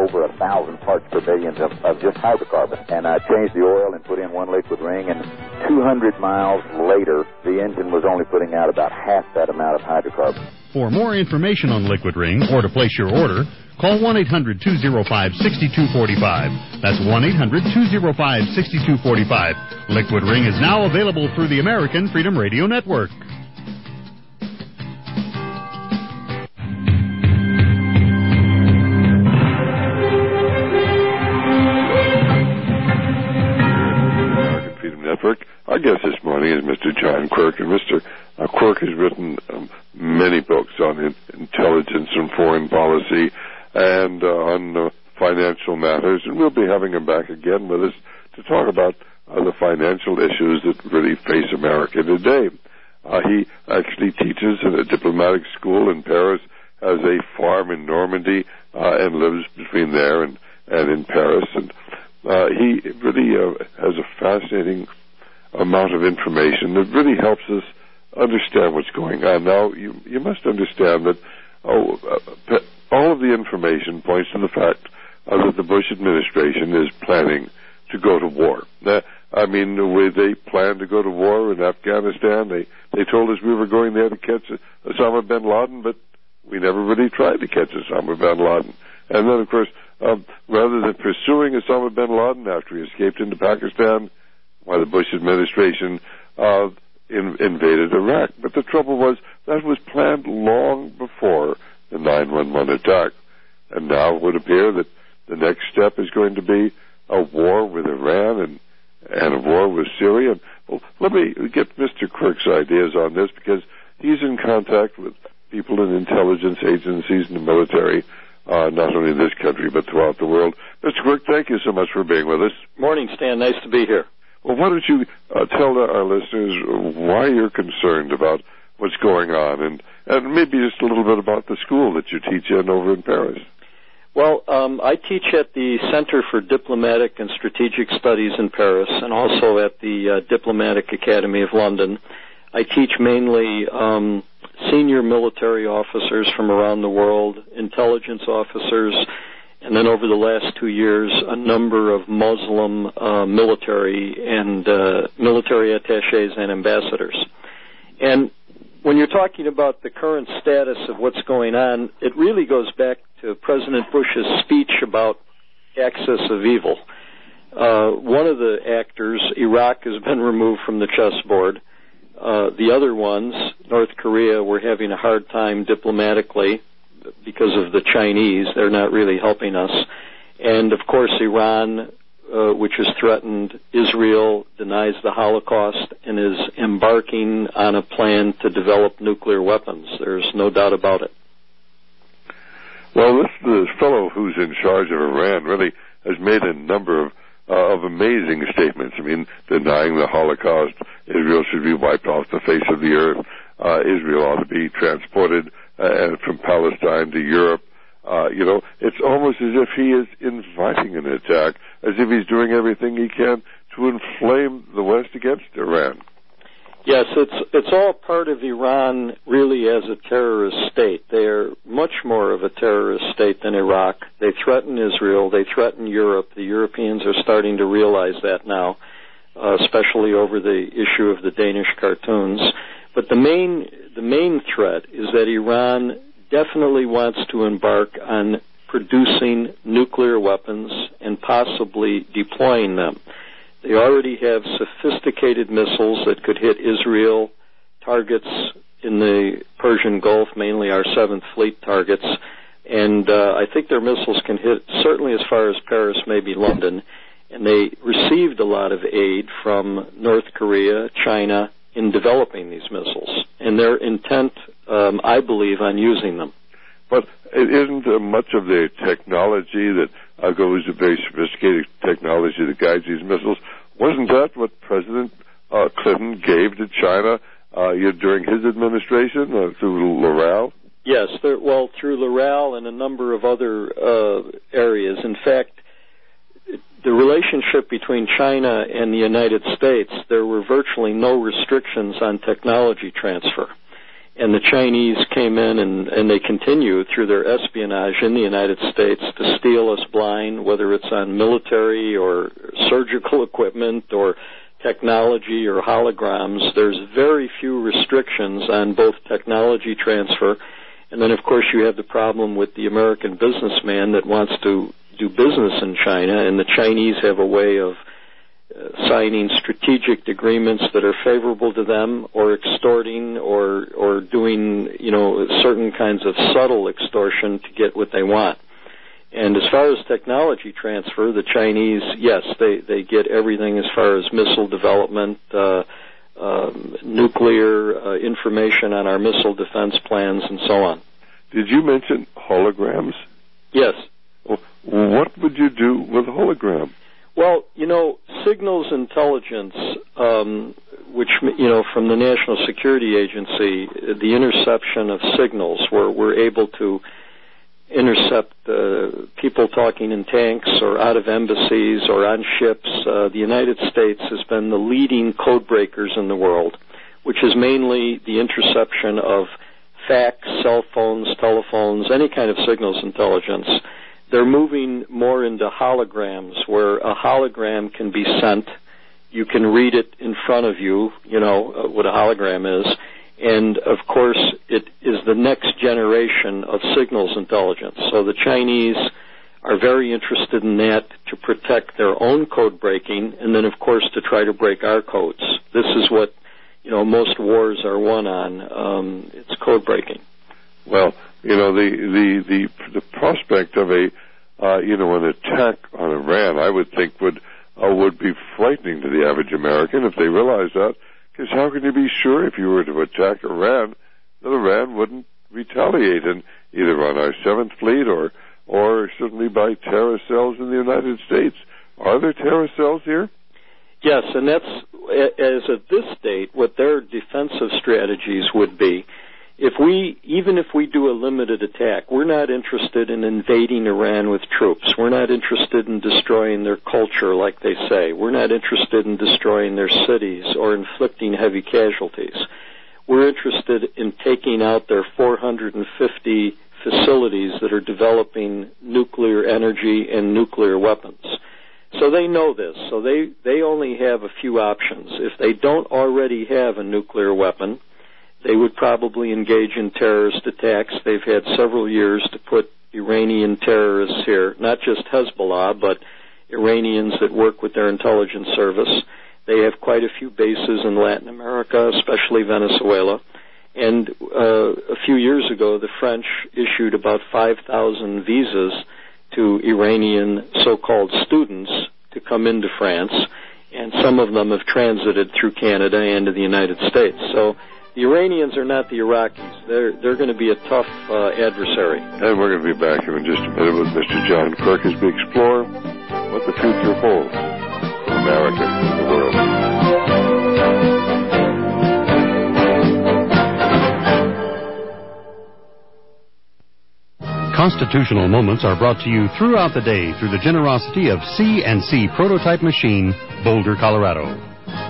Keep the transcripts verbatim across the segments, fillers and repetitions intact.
over a thousand parts per billion of, of just hydrocarbon. And I changed the oil and put in one liquid ring, and two hundred miles later, the engine was only putting out about half that amount of hydrocarbon. For more information on Liquid Ring or to place your order, call one eight hundred two oh five six two four five. That's one eight hundred two oh five six two four five. Liquid Ring is now available through the American Freedom Radio Network. Network. Our guest this morning is Mister John Quirk, and Mister Uh, Quirk has written um, many books on in- intelligence and foreign policy and uh, on uh, financial matters, and we'll be having him back again with us to talk about uh, the financial issues that really face America today. Uh, he actually teaches at a diplomatic school in Paris, has a farm in Normandy, uh, and lives between there and, and in Paris, and uh, he really uh, has a fascinating amount of information that really helps us understand what's going on. Now, you you must understand that oh, uh, all of the information points to the fact uh, that the Bush administration is planning to go to war. Uh, I mean, the way they planned to go to war in Afghanistan, they, they told us we were going there to catch Osama bin Laden, but we never really tried to catch Osama bin Laden. And then, of course, um, rather than pursuing Osama bin Laden after he escaped into Pakistan, why the Bush administration uh, in, invaded Iraq. But the trouble was that was planned long before the nine one one attack. And now it would appear that the next step is going to be a war with Iran and, and a war with Syria. Well, let me get Mister Quirk's ideas on this, because he's in contact with people in intelligence agencies and the military, uh, not only in this country but throughout the world. Mister Quirk, thank you so much for being with us. Morning, Stan. Nice to be here. Well, why don't you uh, tell our listeners why you're concerned about what's going on, and, and maybe just a little bit about the school that you teach in over in Paris. Well, um, I teach at the Center for Diplomatic and Strategic Studies in Paris, and also at the uh, Diplomatic Academy of London. I teach mainly um, senior military officers from around the world, intelligence officers, and then over the last two years, a number of Muslim uh, military and uh, military attaches and ambassadors. And when you're talking about the current status of what's going on, it really goes back to President Bush's speech about axis of evil. Uh, one of the actors, Iraq, has been removed from the chessboard. Uh, the other ones, North Korea, were having a hard time diplomatically because of the Chinese. They're not really helping us. And, of course, Iran, uh, which has threatened Israel, denies the Holocaust, and is embarking on a plan to develop nuclear weapons. There's no doubt about it. Well, this, this fellow who's in charge of Iran really has made a number of, uh, of amazing statements. I mean, denying the Holocaust, Israel should be wiped off the face of the earth, uh, Israel ought to be transported uh, from Palestine to Europe. Uh, you know, it's almost as if he is inviting an attack, as if he's doing everything he can to inflame the West against Iran. Yes, it's it's all part of Iran really as a terrorist state. They are much more of a terrorist state than Iraq. They threaten Israel. They threaten Europe. The Europeans are starting to realize that now, uh, especially over the issue of the Danish cartoons. But the main the main threat is that Iran definitely wants to embark on producing nuclear weapons and possibly deploying them. They already have sophisticated missiles that could hit Israel, targets in the Persian Gulf, mainly our Seventh Fleet targets, and uh, I think their missiles can hit certainly as far as Paris, maybe London, and they received a lot of aid from North Korea, China, in developing these missiles, and their intent, um, I believe, on using them. But it isn't uh, much of the technology that uh, goes to very sophisticated technology that guides these missiles. Wasn't that what President uh, Clinton gave to China uh, during his administration uh, through Loral? Yes, there, well, through Loral and a number of other uh, areas. In fact, the relationship between China and the United States, there were virtually no restrictions on technology transfer. And the Chinese came in and, and they continue through their espionage in the United States to steal us blind, whether it's on military or surgical equipment or technology or holograms. There's very few restrictions on both technology transfer, and then, of course, you have the problem with the American businessman that wants to do business in China, and the Chinese have a way of Uh, signing strategic agreements that are favorable to them, or extorting, or or doing, you know, certain kinds of subtle extortion to get what they want. And as far as technology transfer, the Chinese, yes, they, they get everything as far as missile development, uh, um, nuclear uh, information on our missile defense plans, and so on. Did you mention holograms? Yes. Well, what would you do with a hologram? Well, you know, signals intelligence, um, which, you know, from the National Security Agency, the interception of signals, where we're able to intercept uh, people talking in tanks or out of embassies or on ships. Uh, the United States has been the leading code breakers in the world, which is mainly the interception of fax, cell phones, telephones, any kind of signals intelligence. They're moving more into holograms, where a hologram can be sent. You can read it in front of you, you know, uh, what a hologram is. And, of course, it is the next generation of signals intelligence. So the Chinese are very interested in that to protect their own code breaking, and then, of course, to try to break our codes. This is what, you know, most wars are won on. Um, it's code breaking. Well, you know, the the the, the prospect of a uh, you know an attack on Iran, I would think would uh, would be frightening to the average American if they realized that. Because how can you be sure if you were to attack Iran that Iran wouldn't retaliate, and either on our Seventh Fleet or or certainly by terror cells in the United States? Are there terror cells here? Yes, and that's, as of this date, what their defensive strategies would be. If we, even if we do a limited attack, we're not interested in invading Iran with troops. We're not interested in destroying their culture, like they say. We're not interested in destroying their cities or inflicting heavy casualties. We're interested in taking out their four hundred fifty facilities that are developing nuclear energy and nuclear weapons. So they know this. So they, they only have a few options. If they don't already have a nuclear weapon, they would probably engage in terrorist attacks. They've had several years to put Iranian terrorists here, not just Hezbollah, but Iranians that work with their intelligence service. They have quite a few bases in Latin America, especially Venezuela. And uh, a few years ago, the French issued about five thousand visas to Iranian so-called students to come into France, and some of them have transited through Canada and to the United States. So the Iranians are not the Iraqis. They're they're going to be a tough uh, adversary. And we're going to be back here in just a minute with Mister John Quirk as we explore what the future holds for America and the world. Constitutional Moments are brought to you throughout the day through the generosity of C and C Prototype Machine, Boulder, Colorado.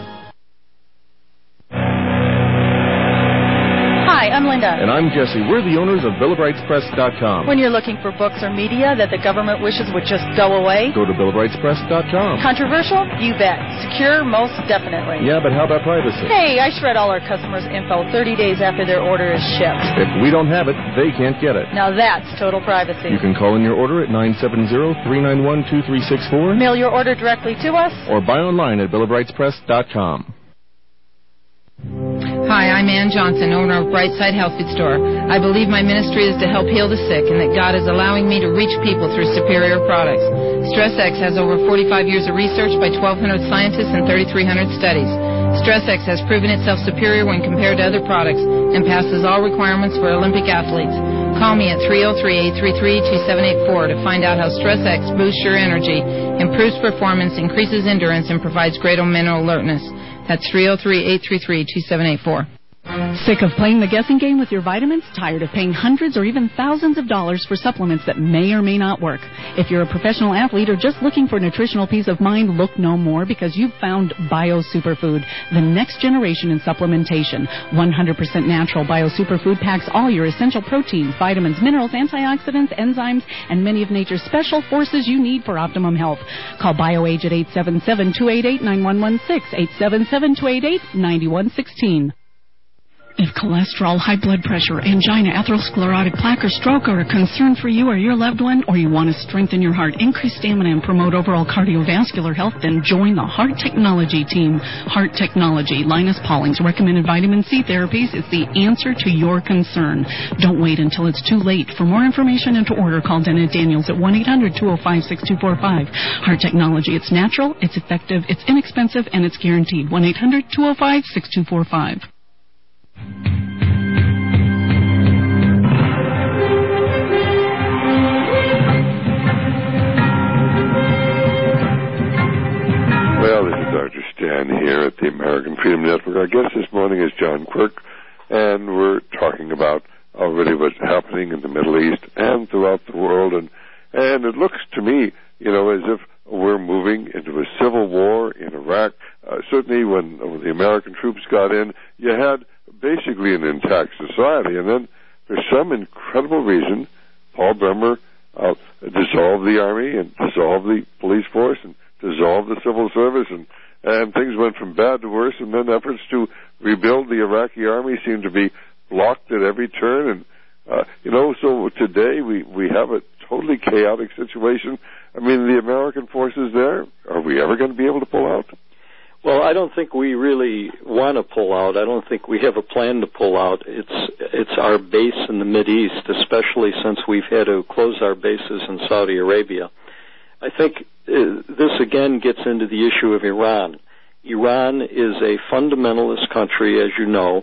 I'm Linda. And I'm Jesse. We're the owners of Bill of Rights Press dot com. When you're looking for books or media that the government wishes would just go away, go to Bill of Rights Press dot com. Controversial? You bet. Secure? Most definitely. Yeah, but how about privacy? Hey, I shred all our customers' info thirty days after their order is shipped. If we don't have it, they can't get it. Now that's total privacy. You can call in your order at nine seven zero, three nine one, two three six four. Mail your order directly to us. Or buy online at Bill of Rights Press dot com. Hi, I'm Ann Johnson, owner of Brightside Health Food Store. I believe my ministry is to help heal the sick and that God is allowing me to reach people through superior products. StressX has over forty-five years of research by twelve hundred scientists and thirty-three hundred studies. StressX has proven itself superior when compared to other products and passes all requirements for Olympic athletes. Call me at three oh three, eight three three, two seven eight four to find out how StressX boosts your energy, improves performance, increases endurance, and provides greater mental alertness. That's three oh three, eight three three, two seven eight four. Sick of playing the guessing game with your vitamins? Tired of paying hundreds or even thousands of dollars for supplements that may or may not work? If you're a professional athlete or just looking for nutritional peace of mind, look no more, because you've found Bio Superfood, the next generation in supplementation. one hundred percent natural Bio Superfood packs all your essential proteins, vitamins, minerals, antioxidants, enzymes, and many of nature's special forces you need for optimum health. Call BioAge at eight seven seven, two eight eight, nine one one six, eight seven seven, two eight eight, nine one one six. If cholesterol, high blood pressure, angina, atherosclerotic plaque, or stroke are a concern for you or your loved one, or you want to strengthen your heart, increase stamina, and promote overall cardiovascular health, then join the Heart Technology team. Heart Technology, Linus Pauling's recommended vitamin C therapies, is the answer to your concern. Don't wait until it's too late. For more information and to order, call Dennett Daniels at one eight hundred, two oh five, six two four five. Heart Technology, it's natural, it's effective, it's inexpensive, and it's guaranteed. one eight hundred, two oh five, six two four five. Well, this is Doctor Stan here at the American Freedom Network. Our guest this morning is John Quirk, and we're talking about already what's happening in the Middle East and throughout the world. And, and it looks to me, you know, as if we're moving into a civil war in Iraq. Uh, certainly when, when the American troops got in, you had basically an intact society. And then for some incredible reason, Paul Bremer uh, dissolved the army and dissolved the police force and dissolved the civil service, and, and things went from bad to worse, and then efforts to rebuild the Iraqi army seemed to be blocked at every turn. And, uh, you know, so today we, we have a totally chaotic situation. I mean, the American forces there, are we ever going to be able to pull out? Well, I don't think we really want to pull out. I don't think we have a plan to pull out. It's it's our base in the Mideast, especially since we've had to close our bases in Saudi Arabia. I think uh, this again gets into the issue of Iran. Iran is a fundamentalist country, as you know,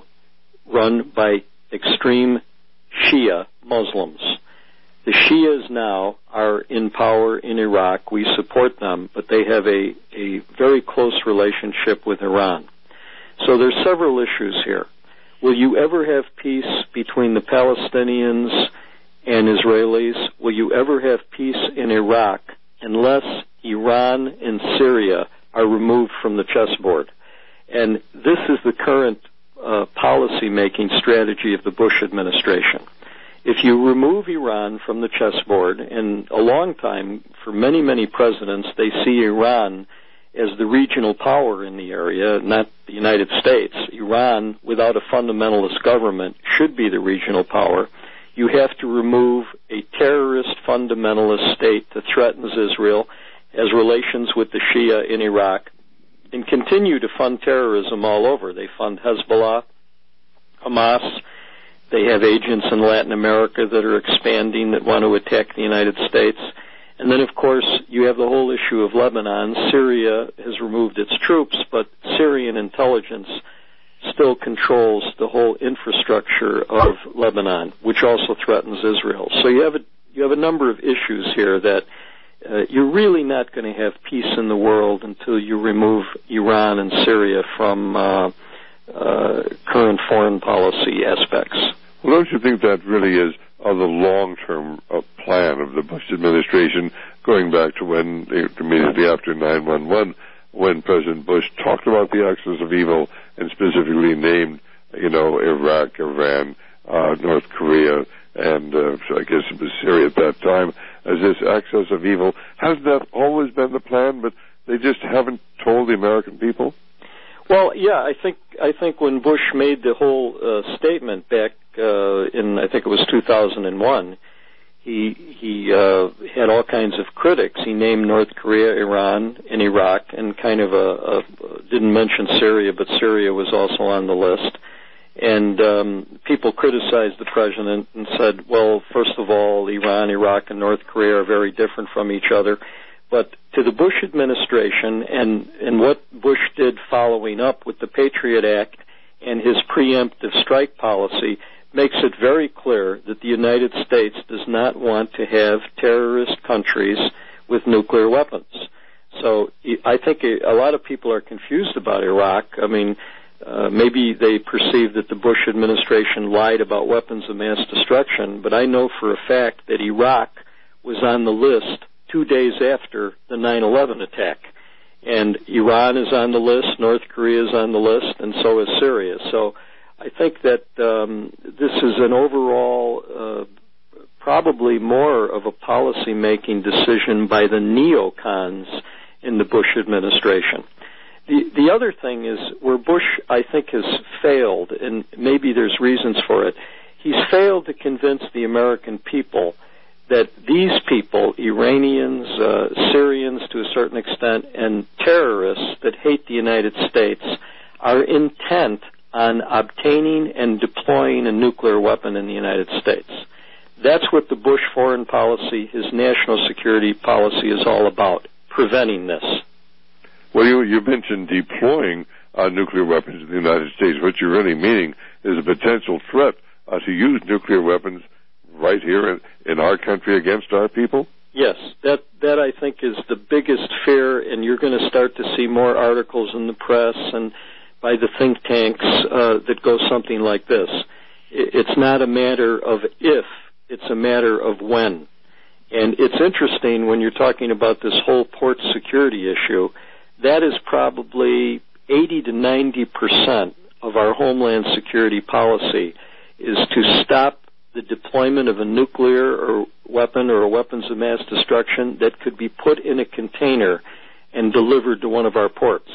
run by extreme Shia Muslims. The Shias now are in power in Iraq. We support them, but they have a, a very close relationship with Iran. So there's several issues here. Will you ever have peace between the Palestinians and Israelis? Will you ever have peace in Iraq unless Iran and Syria are removed from the chessboard? And this is the current uh, policy-making strategy of the Bush administration. If you remove Iran from the chessboard, and a long time, for many, many presidents, they see Iran as the regional power in the area, not the United States. Iran, without a fundamentalist government, should be the regional power. You have to remove a terrorist fundamentalist state that threatens Israel, has relations with the Shia in Iraq, and continue to fund terrorism all over. They fund Hezbollah, Hamas. They have agents in Latin America that are expanding, that want to attack the United States. And then, of course, you have the whole issue of Lebanon. Syria has removed its troops, but Syrian intelligence still controls the whole infrastructure of Lebanon, which also threatens Israel. So you have a, you have a number of issues here that uh, you're really not going to have peace in the world until you remove Iran and Syria from uh, uh, current foreign policy aspects. Well, don't you think that really is uh, the long-term uh, plan of the Bush administration, going back to when, immediately after nine one one, when President Bush talked about the axis of evil and specifically named, you know, Iraq, Iran, uh, North Korea, and uh, I guess it was Syria at that time, as this axis of evil? Hasn't that always been the plan, but they just haven't told the American people? Well, yeah, I think I think when Bush made the whole uh, statement back uh, in, I think it was two thousand one, he he uh, had all kinds of critics. He named North Korea, Iran, and Iraq, and kind of a, a didn't mention Syria, but Syria was also on the list. And um, people criticized the president and said, well, first of all, Iran, Iraq, and North Korea are very different from each other. But to the Bush administration and, and what Bush did following up with the Patriot Act and his preemptive strike policy makes it very clear that the United States does not want to have terrorist countries with nuclear weapons. So I think a lot of people are confused about Iraq. I mean, Uh, maybe they perceive that the Bush administration lied about weapons of mass destruction, but I know for a fact that Iraq was on the list two days after the nine eleven attack. And Iran is on the list, North Korea is on the list, and so is Syria. So I think that um, this is an overall, uh, probably more of a policy-making decision by the neocons in the Bush administration. The, the other thing is where Bush, I think, has failed, and maybe there's reasons for it, he's failed to convince the American people that these people, Iranians, uh, Syrians to a certain extent, and terrorists that hate the United States, are intent on obtaining and deploying a nuclear weapon in the United States. That's what the Bush foreign policy, his national security policy, is all about, preventing this. Well, you, you mentioned deploying uh, nuclear weapons in the United States. What you're really meaning is a potential threat uh, to use nuclear weapons right here in, in our country against our people? Yes, that that I think is the biggest fear, and you're going to start to see more articles in the press and by the think tanks uh, that go something like this. It's not a matter of if, it's a matter of when. And it's interesting when you're talking about this whole port security issue, that is probably eighty to ninety percent of our homeland security policy is to stop the deployment of a nuclear or weapon or weapons of mass destruction that could be put in a container and delivered to one of our ports.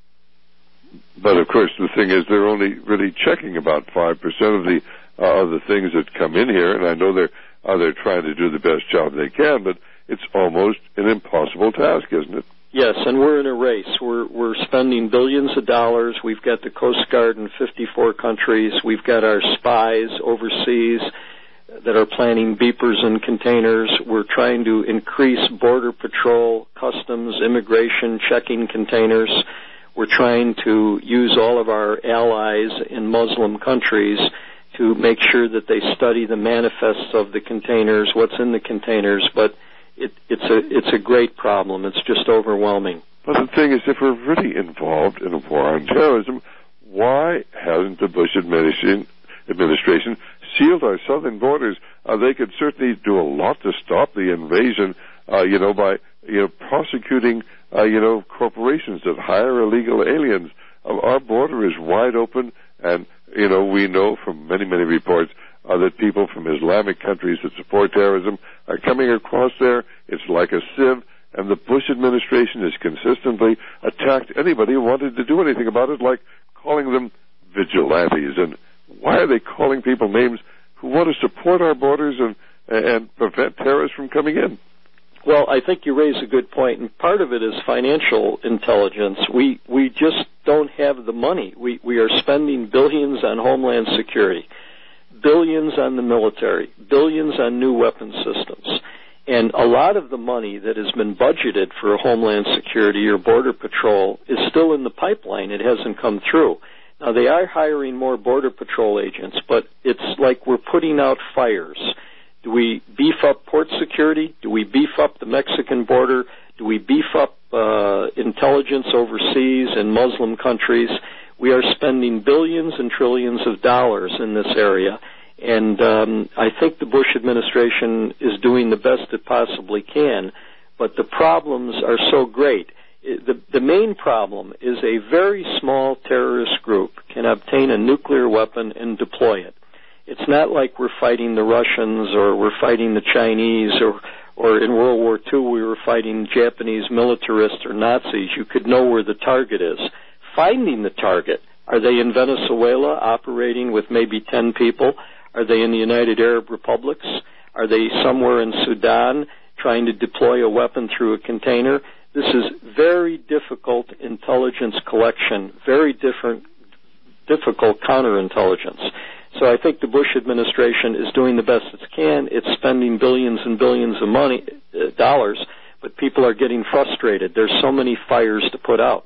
But of course, the thing is, they're only really checking about five percent of the uh, of the things that come in here, and I know they're uh, they're trying to do the best job they can, but it's almost an impossible task, isn't it? Yes, and we're in a race. We're we're spending billions of dollars. We've got the Coast Guard in fifty-four countries. We've got our spies overseas that are planting beepers in containers. We're trying to increase border patrol, customs, immigration checking containers. We're trying to use all of our allies in Muslim countries to make sure that they study the manifests of the containers, what's in the containers, but It, it's a it's a great problem. It's just overwhelming. But the thing is, if we're really involved in a war on terrorism, why hasn't the Bush administration, administration sealed our southern borders? Uh, they could certainly do a lot to stop the invasion, uh, you know, by you know prosecuting, uh, you know, corporations that hire illegal aliens. Uh, our border is wide open, and you know we know from many many reports Uh, that people from Islamic countries that support terrorism are coming across there. It's like a sieve, and the Bush administration has consistently attacked anybody who wanted to do anything about it, like calling them vigilantes. And why are they calling people names who want to support our borders and, and prevent terrorists from coming in? Well, I think you raise a good point, and part of it is financial intelligence. We we just don't have the money. We we are spending billions on homeland security, billions on the military, billions on new weapon systems. And a lot of the money that has been budgeted for Homeland Security or Border Patrol is still in the pipeline. It hasn't come through. Now, they are hiring more Border Patrol agents, but it's like we're putting out fires. Do we beef up port security? Do we beef up the Mexican border? Do we beef up uh, intelligence overseas in Muslim countries? We are spending billions and trillions of dollars in this area, and um, I think the Bush administration is doing the best it possibly can, but the problems are so great. The, the main problem is a very small terrorist group can obtain a nuclear weapon and deploy it. It's not like we're fighting the Russians or we're fighting the Chinese or, or in World War Two we were fighting Japanese militarists or Nazis. You could know where the target is. Finding the target. Are they in Venezuela operating with maybe ten people? Are they in the United Arab Republics? Are they somewhere in Sudan trying to deploy a weapon through a container? This is very difficult intelligence collection, very different, difficult counterintelligence. So I think the Bush administration is doing the best it can. It's spending billions and billions of money, uh, dollars, but people are getting frustrated. There's so many fires to put out.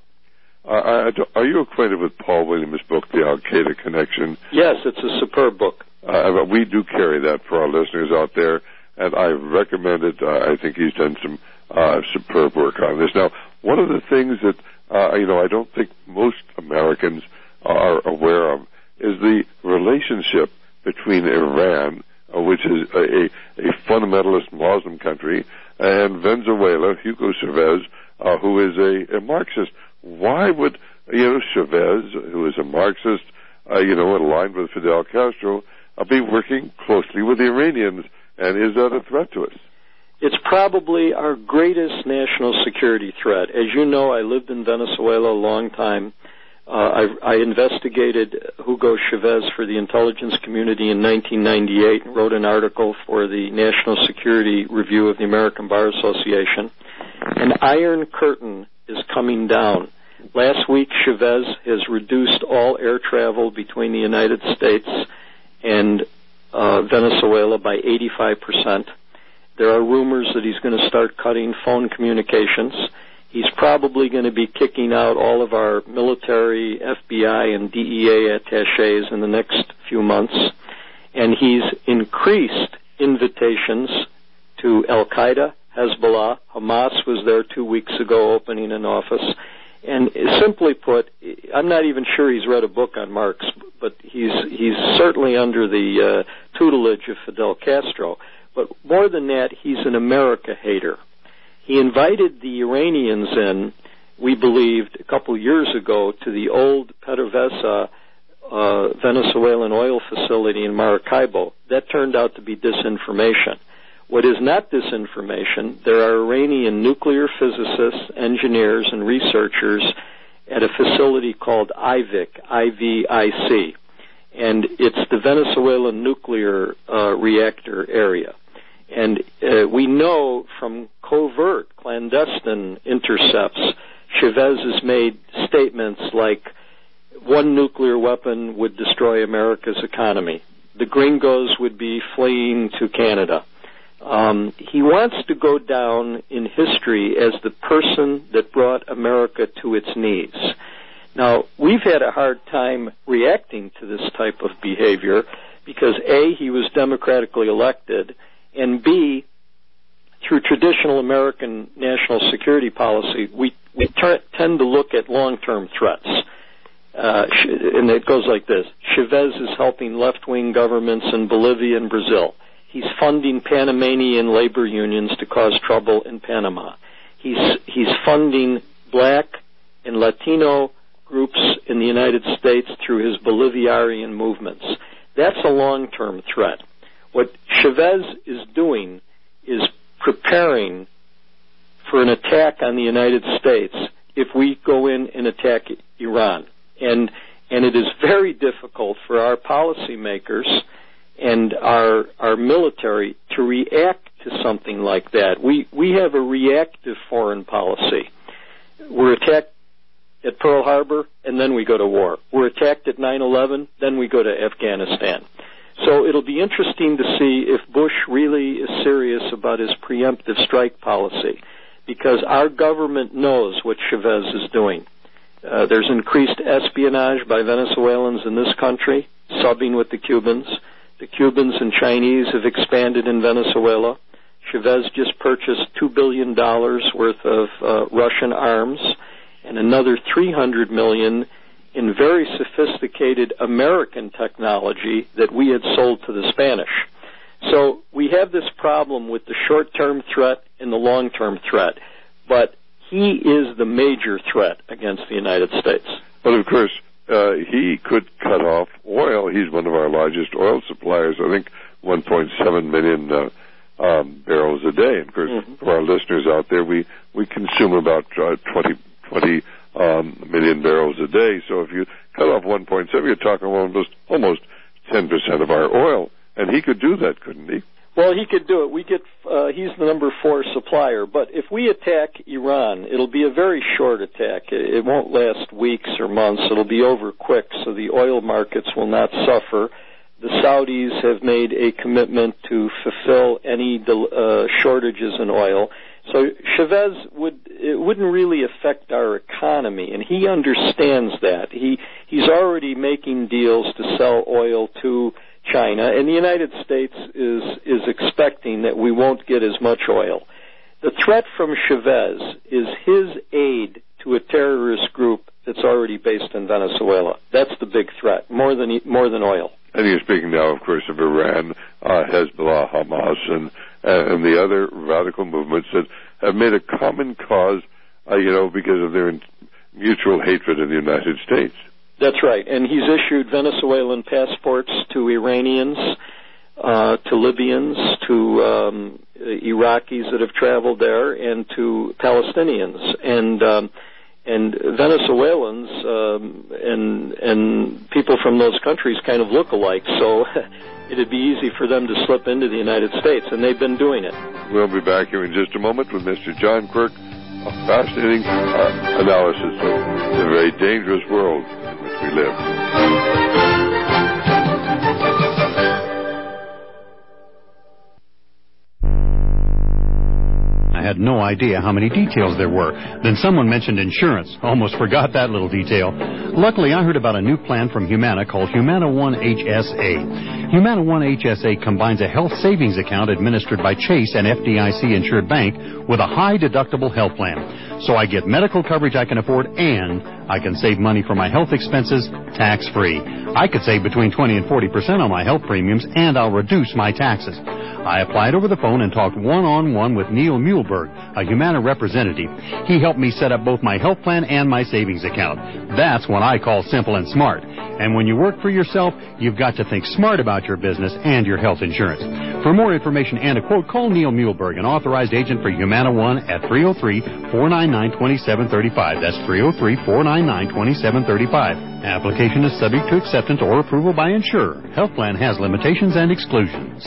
Uh, are you acquainted with Paul Williams' book, The Al-Qaeda Connection? Yes, it's a superb book. Uh, we do carry that for our listeners out there, and I recommend it. Uh, I think he's done some uh, superb work on this. Now, one of the things that, uh, you know, I don't think most Americans are aware of is the relationship between Iran, uh, which is a, a, a fundamentalist Muslim country, and Venezuela, Hugo Chavez, uh, who is a, a Marxist. Why would, you know, Chavez, who is a Marxist, uh, you know, aligned with Fidel Castro, uh, be working closely with the Iranians? And is that a threat to us? It's probably our greatest national security threat. As you know, I lived in Venezuela a long time. Uh, I, I investigated Hugo Chavez for the intelligence community in nineteen ninety-eight and wrote an article for the National Security Review of the American Bar Association. An iron curtain is coming down. Last week, Chavez has reduced all air travel between the United States and uh, Venezuela by eighty-five percent. There are rumors that he's going to start cutting phone communications. He's probably going to be kicking out all of our military, F B I, and D E A attaches in the next few months. And he's increased invitations to Al-Qaeda, Hezbollah. Hamas was there two weeks ago opening an office. And simply put, I'm not even sure he's read a book on Marx, but he's he's certainly under the uh, tutelage of Fidel Castro. But more than that, he's an America hater. He invited the Iranians in, we believed, a couple years ago to the old PDVSA uh, Venezuelan oil facility in Maracaibo. That turned out to be disinformation. What is not disinformation, there are Iranian nuclear physicists, engineers, and researchers at a facility called I V I C, I V I C, and it's the Venezuelan nuclear uh, reactor area. And uh, we know from covert, clandestine intercepts, Chavez has made statements like one nuclear weapon would destroy America's economy. The gringos would be fleeing to Canada. Um, he wants to go down in history as the person that brought America to its knees. Now, we've had a hard time reacting to this type of behavior because, A, he was democratically elected, and B, through traditional American national security policy, we, we t- tend to look at long-term threats. Uh, and it goes like this. Chavez is helping left-wing governments in Bolivia and Brazil. He's funding Panamanian labor unions to cause trouble in Panama. He's, he's funding black and Latino groups in the United States through his Bolivarian movements. That's a long-term threat. What Chavez is doing is preparing for an attack on the United States if we go in and attack Iran. And, and it is very difficult for our policymakers and our our military to react to something like that. We we have a reactive foreign policy. We're attacked at Pearl Harbor, and then we go to war. We're attacked at nine eleven, then we go to Afghanistan. So it'll be interesting to see if Bush really is serious about his preemptive strike policy, because our government knows what Chavez is doing. Uh, there's increased espionage by Venezuelans in this country, subbing with the Cubans. The Cubans and Chinese have expanded in Venezuela. Chavez just purchased two billion dollars worth of uh, Russian arms and another three hundred million dollars in very sophisticated American technology that we had sold to the Spanish. So we have this problem with the short-term threat and the long-term threat, but he is the major threat against the United States. But of course, Uh, he could cut off oil. He's one of our largest oil suppliers. I think one point seven million uh, um, barrels a day. And of course, mm-hmm. for our listeners out there, we, we consume about uh, twenty, twenty um, million barrels a day. So if you cut off one point seven, you're talking almost almost ten percent of our oil. And he could do that, couldn't he? Well, he could do it. We get uh, he's the number four supplier. But if we attack Iran, it'll be a very short attack. It, it won't last weeks or months. It'll be over quick, so the oil markets will not suffer. The Saudis have made a commitment to fulfill any uh, shortages in oil. So Chavez would it wouldn't really affect our economy, and he understands that. He he's already making deals to sell oil to China, and the United States is is expecting that we won't get as much oil. The threat from Chavez is his aid to a terrorist group that's already based in Venezuela. That's the big threat, more than more than oil. And you're speaking now, of course, of Iran, uh, Hezbollah, Hamas, and, uh, and the other radical movements that have made a common cause, uh, you know, because of their in- mutual hatred in the United States. That's right. And he's issued Venezuelan passports to Iranians, uh, to Libyans, to um, Iraqis that have traveled there, and to Palestinians. And um, and Venezuelans um, and and people from those countries kind of look alike, so it'd be easy for them to slip into the United States, and they've been doing it. We'll be back here in just a moment with Mister John Quirk, a fascinating uh, analysis of the very dangerous world in which we live. I had no idea how many details there were. Then someone mentioned insurance. Almost forgot that little detail. Luckily, I heard about a new plan from Humana called Humana One H S A. Humana One H S A combines a health savings account administered by Chase, an F D I C insured bank, with a high deductible health plan. So I get medical coverage I can afford, and I can save money for my health expenses tax-free. I could save between twenty and forty percent on my health premiums, and I'll reduce my taxes. I applied over the phone and talked one-on-one with Neil Muehlberg, a Humana representative. He helped me set up both my health plan and my savings account. That's what I call simple and smart. And when you work for yourself, you've got to think smart about your business and your health insurance. For more information and a quote, call Neil Muehlberg, an authorized agent for Humana One at three oh three, four nine nine, two seven three five. That's three oh three, four nine nine, two seven three five. Application is subject to acceptance or approval by insurer. Health plan has limitations and exclusions.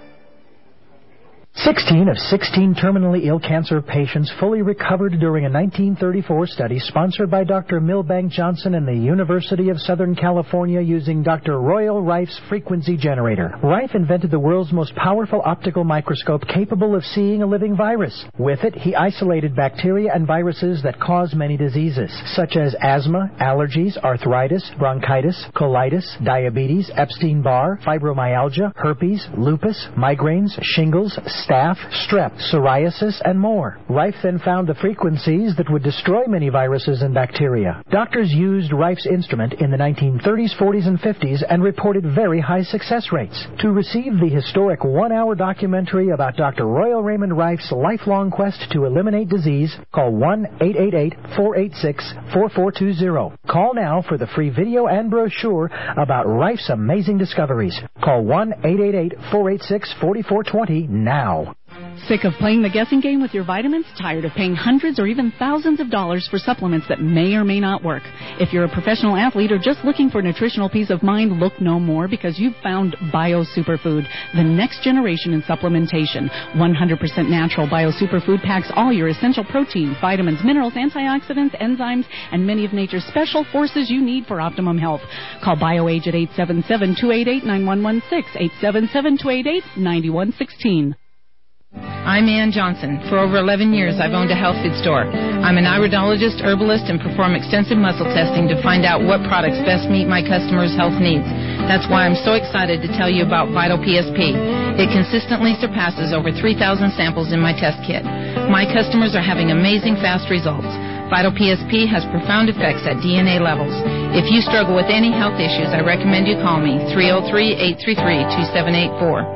Sixteen of sixteen terminally ill cancer patients fully recovered during a nineteen thirty-four study sponsored by Doctor Milbank Johnson and the University of Southern California using Doctor Royal Rife's frequency generator. Rife invented the world's most powerful optical microscope capable of seeing a living virus. With it, he isolated bacteria and viruses that cause many diseases, such as asthma, allergies, arthritis, bronchitis, colitis, diabetes, Epstein-Barr, fibromyalgia, herpes, lupus, migraines, shingles, staph, strep, psoriasis, and more. Rife then found the frequencies that would destroy many viruses and bacteria. Doctors used Rife's instrument in the nineteen thirties, forties, and fifties and reported very high success rates. To receive the historic one-hour documentary about Doctor Royal Raymond Rife's lifelong quest to eliminate disease, call one eight eight eight, four eight six, four four two zero. Call now for the free video and brochure about Rife's amazing discoveries. Call one eight eight eight, four eight six, four four two zero now. Sick of playing the guessing game with your vitamins? Tired of paying hundreds or even thousands of dollars for supplements that may or may not work? If you're a professional athlete or just looking for nutritional peace of mind, look no more, because you've found Bio Superfood, the next generation in supplementation. one hundred percent natural Bio Superfood packs all your essential proteins, vitamins, minerals, antioxidants, enzymes, and many of nature's special forces you need for optimum health. Call BioAge at eight seven seven, two eight eight, nine one one six, eight seven seven, two eight eight, nine one one six. I'm Ann Johnson. For over eleven years, I've owned a health food store. I'm an iridologist, herbalist, and perform extensive muscle testing to find out what products best meet my customers' health needs. That's why I'm so excited to tell you about Vital P S P. It consistently surpasses over three thousand samples in my test kit. My customers are having amazing fast results. Vital P S P has profound effects at D N A levels. If you struggle with any health issues, I recommend you call me, three oh three, eight three three, two seven eight four.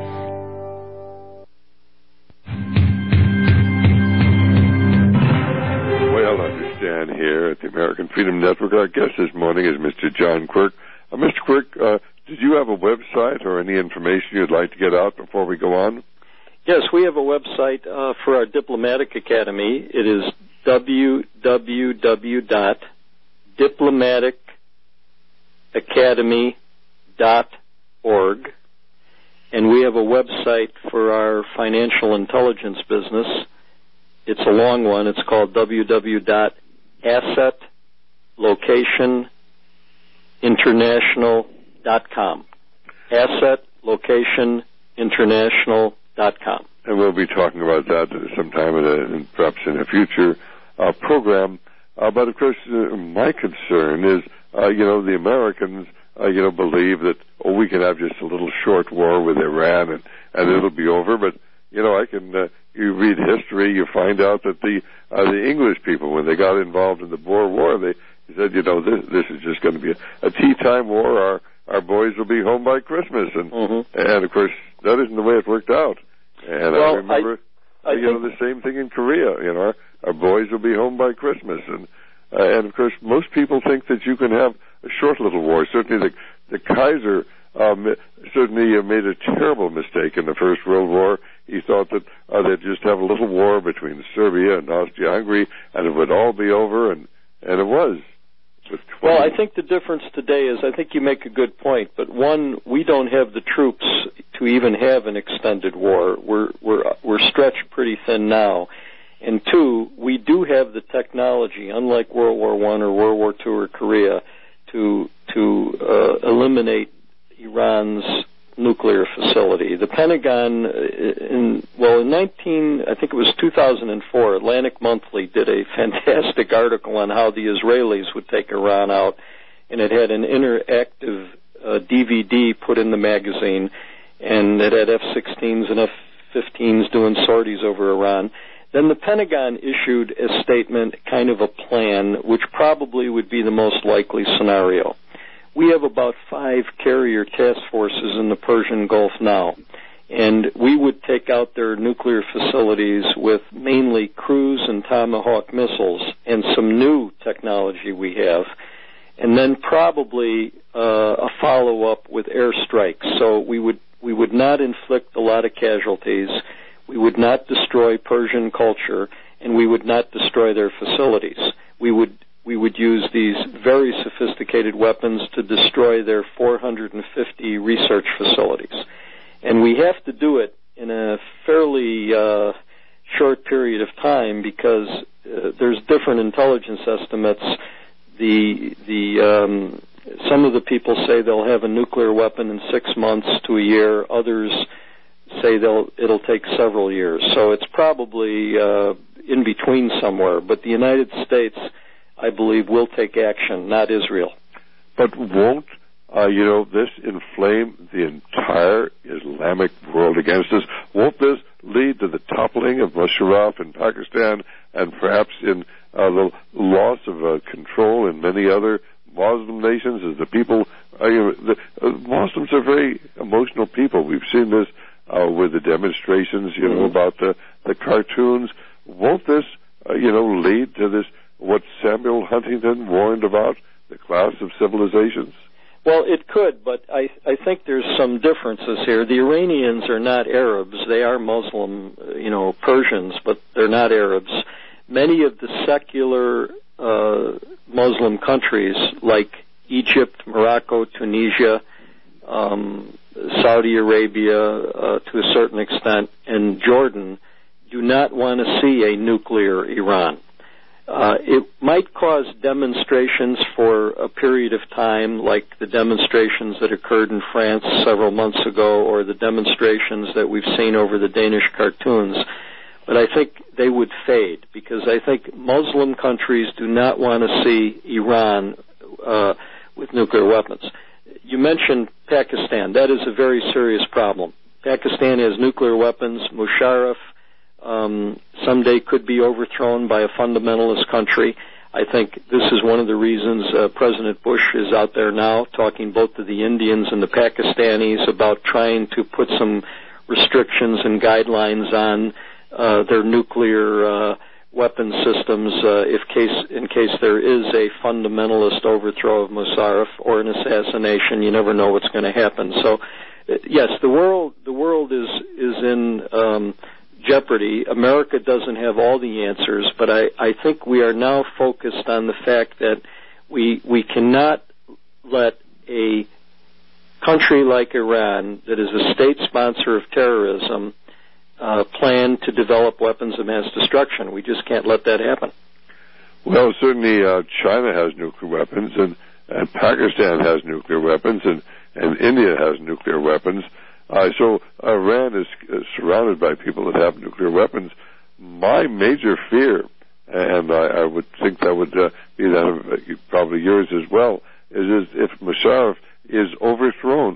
Here at the American Freedom Network. Our guest this morning is Mister John Quirk. Uh, Mister Quirk, uh, did you have a website or any information you'd like to get out before we go on? Yes, we have a website uh, for our Diplomatic Academy. It is w w w dot diplomatic academy dot org, and we have a website for our financial intelligence business. It's a long one. It's called w w w dot asset location international dot com. asset location international dot com. And we'll be talking about that sometime in, a, in perhaps in a future uh, program. Uh, but of course, uh, my concern is, uh, you know, the Americans, uh, you know, believe that, oh, we can have just a little short war with Iran and, and it'll be over. But you know, I can, uh, you read history, you find out that the, uh, the English people, when they got involved in the Boer War, they said, you know, this, this is just going to be a, a tea time war. Our, our boys will be home by Christmas. And, mm-hmm. and of course, that isn't the way it worked out. And well, I remember, I, I you know, the same thing in Korea. You know, our, our boys will be home by Christmas. And, uh, and of course, most people think that you can have a short little war. Certainly the, the Kaiser, um, certainly uh, made a terrible mistake in the First World War. He thought that uh, they'd just have a little war between Serbia and Austria-Hungary, and it would all be over, and, and it was. Well, I think the difference today is, I think you make a good point, but one, we don't have the troops to even have an extended war. We're we're we're stretched pretty thin now. And two, we do have the technology, unlike World War One or World War Two or Korea, to to uh, eliminate Iran's nuclear facility. The Pentagon, in well, in nineteen, I think it was two thousand four, Atlantic Monthly did a fantastic article on how the Israelis would take Iran out, and it had an interactive uh, D V D put in the magazine, and it had F sixteens and F fifteens doing sorties over Iran. Then the Pentagon issued a statement, kind of a plan, which probably would be the most likely scenario. We have about five carrier task forces in the Persian Gulf now, and we would take out their nuclear facilities with mainly cruise and Tomahawk missiles and some new technology we have, and then probably uh, a follow-up with airstrikes. So we would we would not inflict a lot of casualties, we would not destroy Persian culture, and we would not destroy their facilities. We would we would use these very sophisticated weapons to destroy their four hundred fifty research facilities. And we have to do it in a fairly uh, short period of time because uh, there's different intelligence estimates. The the um, some of the people say they'll have a nuclear weapon in six months to a year. Others say they'll it'll take several years. So it's probably uh, in between somewhere. But the United States, I believe, will take action, not Israel. But won't, uh, you know, this inflame the entire Islamic world against us? Won't this lead to the toppling of Musharraf in Pakistan and perhaps in uh, the loss of uh, control in many other Muslim nations as the people, uh, you know, the uh, Muslims are very emotional people. We've seen this uh, with the demonstrations, you mm-hmm. know, about the, the cartoons. Won't this, uh, you know, lead to this, what Samuel Huntington warned about, the class of civilizations? Well, it could, but I, I think there's some differences here. The Iranians are not Arabs. They are Muslim, you know, Persians, but they're not Arabs. Many of the secular uh, Muslim countries, like Egypt, Morocco, Tunisia, um, Saudi Arabia, uh, to a certain extent, and Jordan, do not want to see a nuclear Iran. Uh, it might cause demonstrations for a period of time, like the demonstrations that occurred in France several months ago, or the demonstrations that we've seen over the Danish cartoons. But I think they would fade, because I think Muslim countries do not want to see Iran uh, with nuclear weapons. You mentioned Pakistan. That is a very serious problem. Pakistan has nuclear weapons. Musharraf Um, someday could be overthrown by a fundamentalist country. I think this is one of the reasons uh, President Bush is out there now talking both to the Indians and the Pakistanis about trying to put some restrictions and guidelines on uh, their nuclear uh, weapon systems uh, if case, in case there is a fundamentalist overthrow of Musharraf or an assassination. You never know what's going to happen. So, uh, yes, the world the world is is in Um, jeopardy. America doesn't have all the answers, but I, I think we are now focused on the fact that we we cannot let a country like Iran, that is a state sponsor of terrorism, uh, plan to develop weapons of mass destruction. We just can't let that happen. Well, certainly uh, China has nuclear weapons, and, and Pakistan has nuclear weapons, and, and India has nuclear weapons. Uh, so Iran is uh, surrounded by people that have nuclear weapons. My major fear, and I, I would think that would uh, be that of uh, probably yours as well, is, is if Musharraf is overthrown,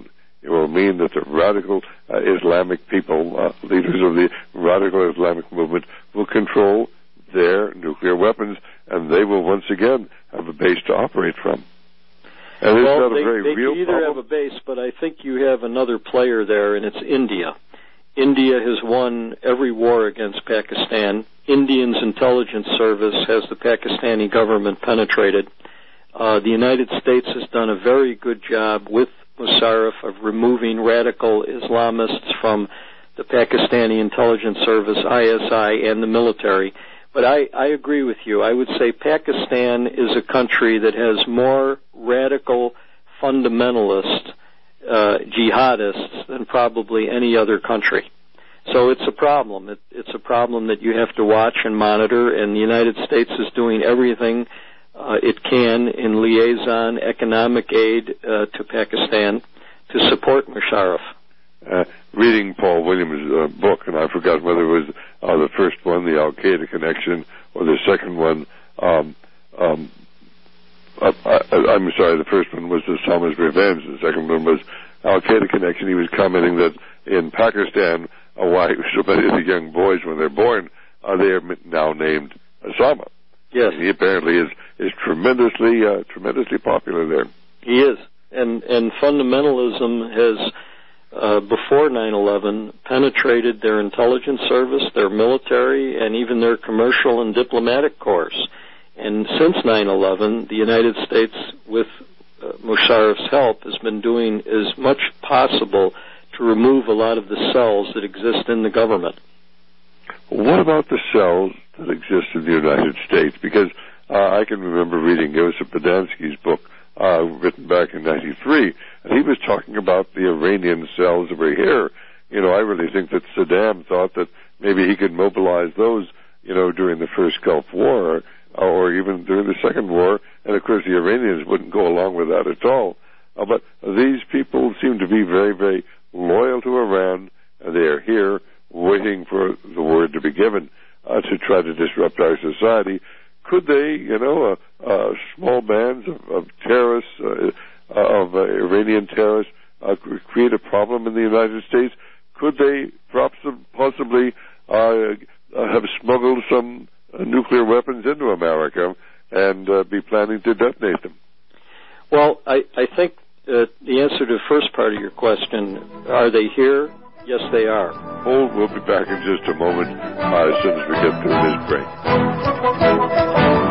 It will mean that the radical uh, Islamic people, uh, leaders of the radical Islamic movement, will control their nuclear weapons, and they will once again have a base to operate from. And well, not a they, very they real can either problem? have a base, but I think you have another player there, and it's India. India has won every war against Pakistan. India's intelligence service has the Pakistani government penetrated. Uh, the United States has done a very good job with Musharraf of removing radical Islamists from the Pakistani intelligence service, I S I, and the military. But I, I agree with you. I would say Pakistan is a country that has more radical fundamentalist uh, jihadists than probably any other country. So it's a problem. It, it's a problem that you have to watch and monitor, and the United States is doing everything uh, it can in liaison economic aid uh, to Pakistan to support Musharraf. Uh, reading Paul Williams' uh, book, and I forgot whether it was uh, the first one, the Al-Qaeda connection, or the second one, um, um, uh, I, I'm sorry, the first one was Osama's Revenge, the second one was Al-Qaeda connection. He was commenting that in Pakistan, uh, why so many of the young boys, when they're born, uh, they are now named Osama. Yes. And he apparently is, is tremendously, uh, tremendously popular there. He is. And, and fundamentalism has, uh, before nine eleven, penetrated their intelligence service, their military, and even their commercial and diplomatic corps. And since nine eleven, the United States, with uh, Musharraf's help, has been doing as much possible to remove a lot of the cells that exist in the government. What about the cells that exist in the United States? Because uh, I can remember reading Joseph Bodansky's book, uh, written back in ninety-three, and he was talking about the Iranian cells over here. You know, I really think that Saddam thought that maybe he could mobilize those, you know, during the first Gulf War, or, or even during the Second War, and of course the Iranians wouldn't go along with that at all. Uh, but these people seem to be very, very loyal to Iran, and they are here waiting for the word to be given uh, to try to disrupt our society. Could they, you know, uh, uh, small bands of, of terrorists, uh, uh, of uh, Iranian terrorists, uh, create a problem in the United States? Could they perhaps possibly uh, have smuggled some uh, nuclear weapons into America and uh, be planning to detonate them? Well, I, I think uh, the answer to the first part of your question, are they here? Yes, they are. Hold, we'll be back in just a moment uh, as soon as we get through this break.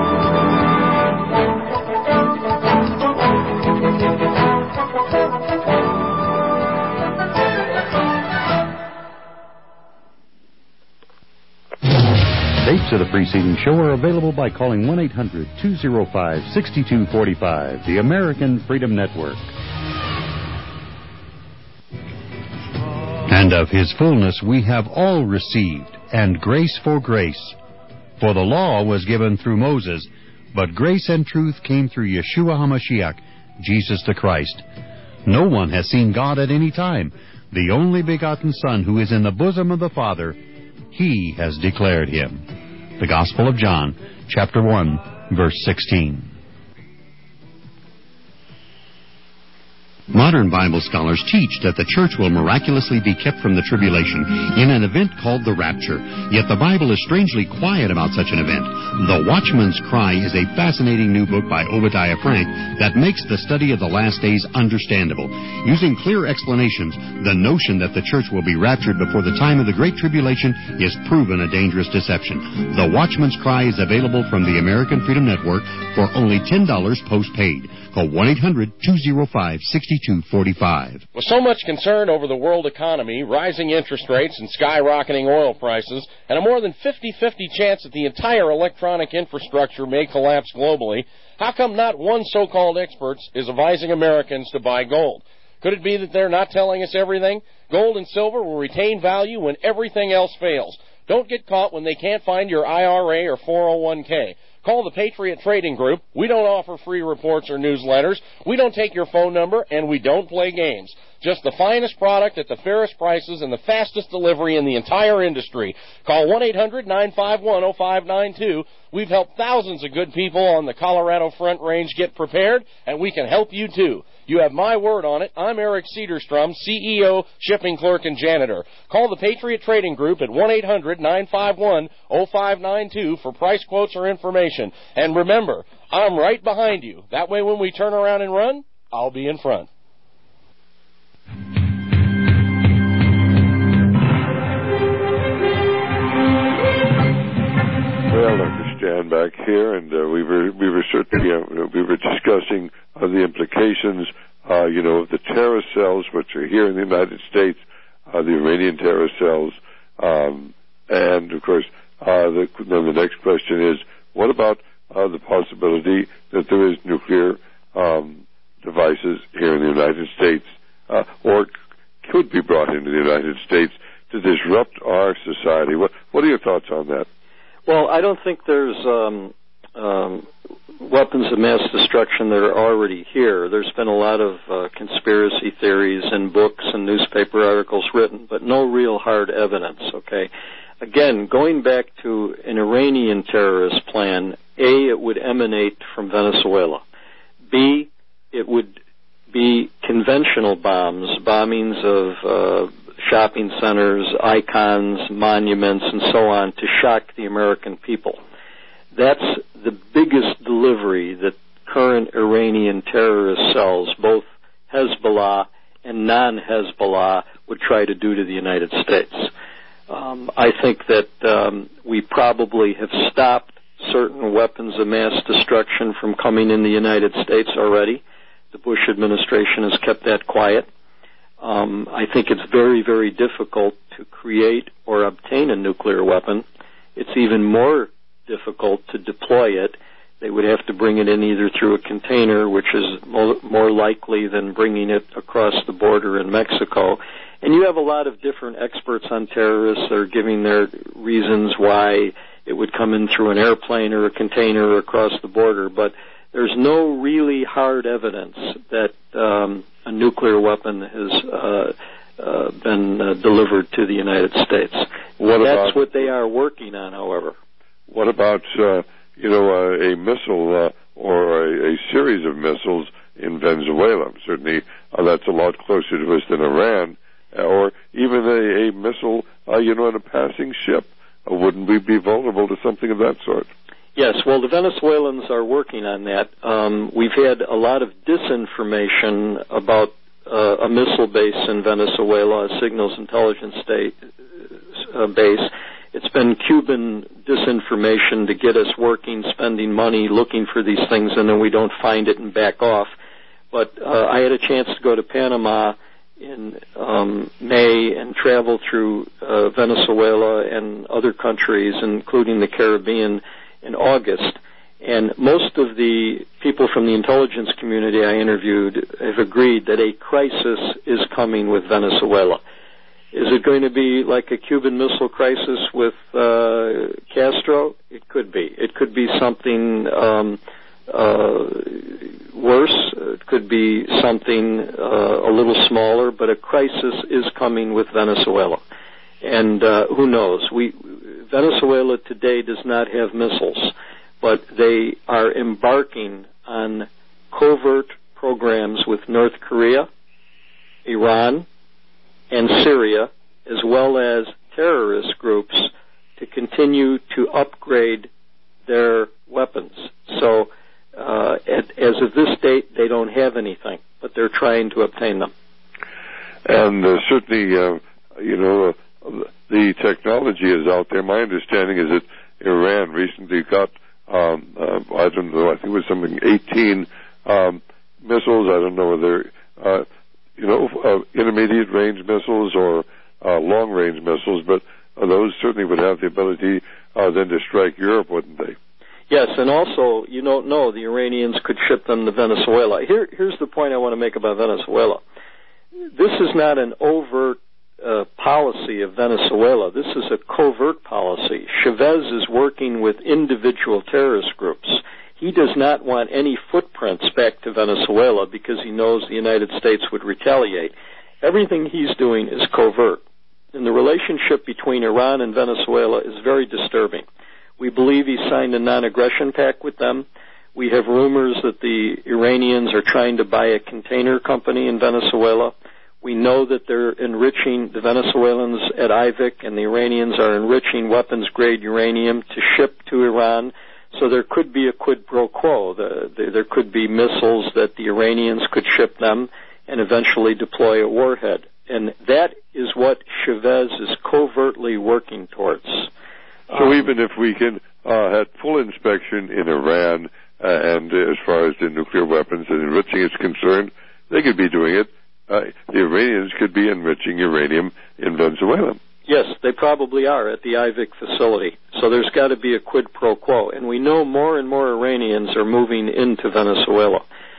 Tapes of the preceding show are available by calling one eight hundred two oh five six two four five, the American Freedom Network. And of his fullness we have all received, and grace for grace. For the law was given through Moses, but grace and truth came through Yeshua HaMashiach, Jesus the Christ. No one has seen God at any time. The only begotten Son, who is in the bosom of the Father, He has declared Him. The Gospel of John, chapter one, verse sixteen. Modern Bible scholars teach that the church will miraculously be kept from the tribulation in an event called the rapture. Yet the Bible is strangely quiet about such an event. The Watchman's Cry is a fascinating new book by Obadiah Frank that makes the study of the last days understandable. Using clear explanations, the notion that the church will be raptured before the time of the Great Tribulation is proven a dangerous deception. The Watchman's Cry is available from the American Freedom Network for only ten dollars postpaid. Call one eight hundred two oh five six two four five. With so much concern over the world economy, rising interest rates, and skyrocketing oil prices, and a more than fifty-fifty chance that the entire electronic infrastructure may collapse globally, how come not one so-called expert is advising Americans to buy gold? Could it be that they're not telling us everything? Gold and silver will retain value when everything else fails. Don't get caught when they can't find your I R A or four oh one k. Call the Patriot Trading Group. We don't offer free reports or newsletters. We don't take your phone number, and we don't play games. Just the finest product at the fairest prices and the fastest delivery in the entire industry. Call one eight hundred nine five one oh five nine two. We've helped thousands of good people on the Colorado Front Range get prepared, and we can help you too. You have my word on it. I'm Eric Cedarstrom, C E O, shipping clerk, and janitor. Call the Patriot Trading Group at one eight hundred nine five one oh five nine two for price quotes or information. And remember, I'm right behind you. That way when we turn around and run, I'll be in front. Well, Doctor Stan back here, and uh, we were we were certainly uh, we were discussing uh, the implications, uh, you know, of the terror cells, which are here in the United States, uh, the Iranian terror cells, um, and of course, uh, the, then the next question is, what about uh, the possibility that there is nuclear um, devices here in the United States, uh, or could be brought into the United States to disrupt our society? What What are your thoughts on that? Well, I don't think there's um, um, weapons of mass destruction that are already here. There's been a lot of uh, conspiracy theories and books and newspaper articles written, but no real hard evidence, okay? Again, going back to an Iranian terrorist plan, A, it would emanate from Venezuela. B, it would be conventional bombs, bombings of uh, shopping centers, icons, monuments, and so on to shock the American people. That's the biggest delivery that current Iranian terrorist cells, both Hezbollah and non-Hezbollah, would try to do to the United States. Um, I think that um, we probably have stopped certain weapons of mass destruction from coming in the United States already. The Bush administration has kept that quiet. Um, I think it's very, very difficult to create or obtain a nuclear weapon. It's even more difficult to deploy it. They would have to bring it in either through a container, which is mo- more likely than bringing it across the border in Mexico. And you have a lot of different experts on terrorists that are giving their reasons why it would come in through an airplane or a container or across the border. But there's no really hard evidence that um, a nuclear weapon has uh, uh, been uh, delivered to the United States. What That's about, what they are working on, however. What about, uh, you know, uh, a missile uh, or a, a series of missiles in Venezuela? Certainly uh, that's a lot closer to us than Iran. Or even a, a missile, uh, you know, on a passing ship. Uh, wouldn't we be vulnerable to something of that sort? Yes, well, the Venezuelans are working on that. Um, we've had a lot of disinformation about uh, a missile base in Venezuela, a signals intelligence state, uh, base. It's been Cuban disinformation to get us working, spending money, looking for these things, and then we don't find it and back off. But uh, I had a chance to go to Panama in um, May and travel through uh, Venezuela and other countries, including the Caribbean, in August, and most of the people from the intelligence community I interviewed have agreed that a crisis is coming with Venezuela. Is it going to be like a Cuban Missile Crisis with uh, Castro? It could be. It could be something um, uh, worse. It could be something uh, a little smaller, but a crisis is coming with Venezuela. And uh, who knows? We Venezuela today does not have missiles, but they are embarking on covert programs with North Korea, Iran, and Syria, as well as terrorist groups, to continue to upgrade their weapons. So uh, at, as of this date, they don't have anything, but they're trying to obtain them. And uh, certainly, uh, you know, uh, the technology is out there. My understanding is that Iran recently got, um, uh, I don't know, I think it was something eighteen um, missiles. I don't know whether, uh, you know, uh, intermediate range missiles or uh, long range missiles, but uh, those certainly would have the ability uh, then to strike Europe, wouldn't they? Yes, and also, you don't know, the Iranians could ship them to Venezuela. Here, here's the point I want to make about Venezuela. This is not an overt Uh, policy of Venezuela. This is a covert policy. Chavez is working with individual terrorist groups. He does not want any footprints back to Venezuela because he knows the United States would retaliate. everything he's doing is covert. And the relationship between Iran and Venezuela is very disturbing. We believe he signed a non-aggression pact with them. We have rumors that the Iranians are trying to buy a container company in Venezuela. We know that they're enriching the Venezuelans at I V I C, and the Iranians are enriching weapons-grade uranium to ship to Iran. So there could be a quid pro quo. The, the, there could be missiles that the Iranians could ship them and eventually deploy a warhead. And that is what Chavez is covertly working towards. So um, even if we can uh, have full inspection in Iran, uh, and uh, as far as the nuclear weapons and enriching is concerned, they could be doing it. Uh, the Iranians could be enriching uranium in Venezuela. Yes, they probably are at the I V I C facility. So there's got to be a quid pro quo. And we know more and more Iranians are moving into Venezuela.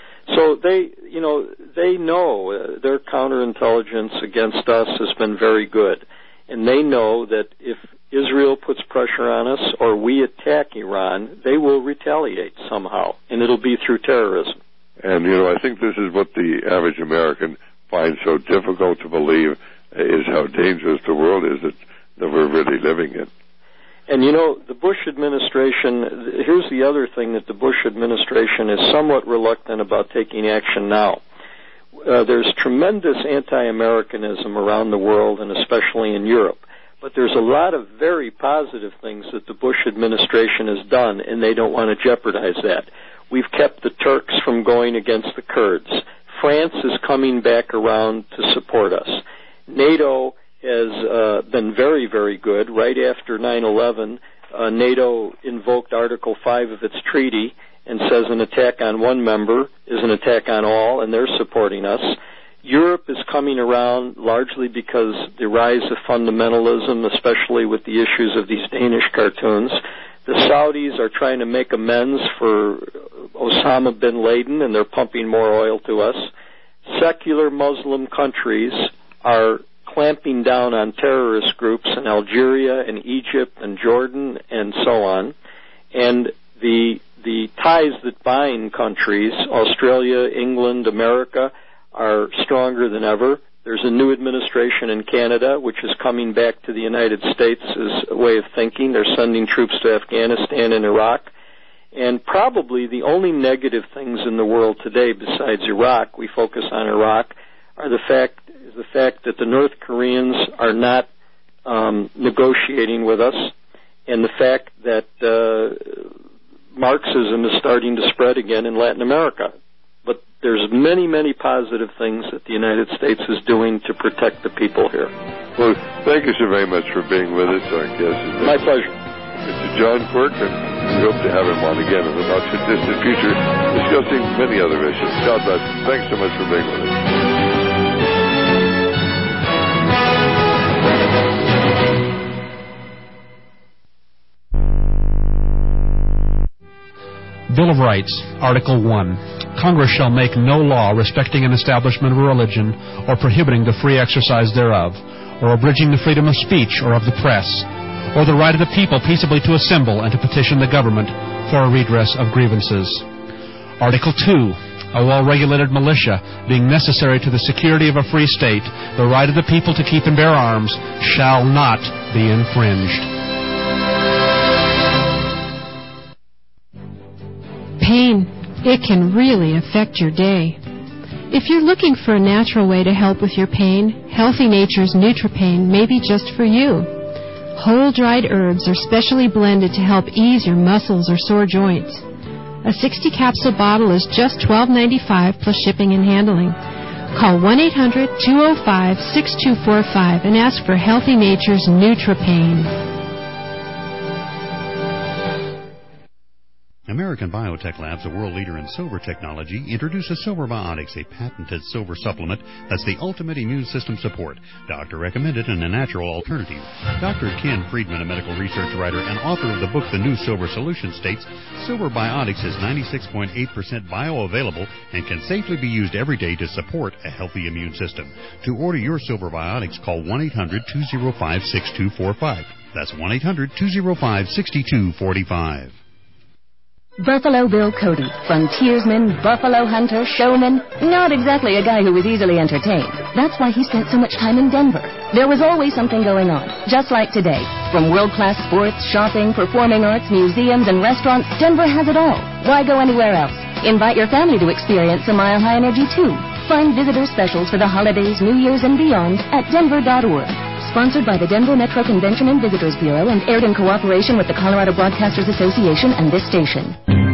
So they, you know, they know uh, their counterintelligence against us has been very good. And they know that if Israel puts pressure on us or we attack Iran, they will retaliate somehow, and it'll be through terrorism. And, you know, I think this is what the average American finds so difficult to believe, is how dangerous the world is that, that we're really living in. And, you know, the Bush administration, here's the other thing that the Bush administration is somewhat reluctant about taking action now. Uh, there's tremendous anti-Americanism around the world, and especially in Europe. But there's a lot of very positive things that the Bush administration has done, and they don't want to jeopardize that. We've kept the Turks from going against the Kurds. France is coming back around to support us. NATO has uh, been very, very good. Right after nine eleven, uh, NATO invoked Article five of its treaty and says an attack on one member is an attack on all, and they're supporting us. Europe is coming around largely because the rise of fundamentalism, especially with the issues of these Danish cartoons. The Saudis are trying to make amends for Osama bin Laden, and they're pumping more oil to us. Secular Muslim countries are clamping down on terrorist groups in Algeria and Egypt and Jordan and so on. And the the ties that bind countries, Australia, England, America, are stronger than ever. There's a new administration in Canada, which is coming back to the United States as a way of thinking. They're sending troops to Afghanistan and Iraq. And probably the only negative things in the world today besides Iraq, we focus on Iraq, are the fact the fact that the North Koreans are not um, negotiating with us, and the fact that uh, Marxism is starting to spread again in Latin America. But there's many, many positive things that the United States is doing to protect the people here. Well, thank you so very much for being with us, our guest. My pleasure. Mister John Quirk, and we hope to have him on again in the not-too-distant future discussing many other issues. God bless you. Thanks so much for being with us. Bill of Rights, Article one. Congress shall make no law respecting an establishment of a religion or prohibiting the free exercise thereof, or abridging the freedom of speech or of the press, or the right of the people peaceably to assemble and to petition the government for a redress of grievances. Article two. A well-regulated militia, being necessary to the security of a free state, the right of the people to keep and bear arms shall not be infringed. Pain, it can really affect your day. If you're looking for a natural way to help with your pain, Healthy Nature's NutriPain may be just for you. Whole dried herbs are specially blended to help ease your muscles or sore joints. A sixty capsule bottle is just twelve ninety-five plus shipping and handling. Call one eight hundred two oh five six two four five and ask for Healthy Nature's NutriPain. American Biotech Labs, a world leader in silver technology, introduces Silver Biotics, a patented silver supplement that's the ultimate immune system support. Doctor recommended and a natural alternative. Doctor Ken Friedman, a medical research writer and author of the book The New Silver Solution, states Silver Biotics is ninety-six point eight percent bioavailable and can safely be used every day to support a healthy immune system. To order your Silver Biotics, call one eight hundred two oh five six two four five. That's one eight hundred two oh five six two four five. Buffalo Bill Cody, frontiersman, buffalo hunter, showman, not exactly a guy who was easily entertained. That's why he spent so much time in Denver. There was always something going on, just like today. From world-class sports, shopping, performing arts, museums, and restaurants, Denver has it all. Why go anywhere else? Invite your family to experience the Mile High Energy, too. Find visitor specials for the holidays, New Year's, and beyond at denver dot org. Sponsored by the Denver Metro Convention and Visitors Bureau and aired in cooperation with the Colorado Broadcasters Association and this station.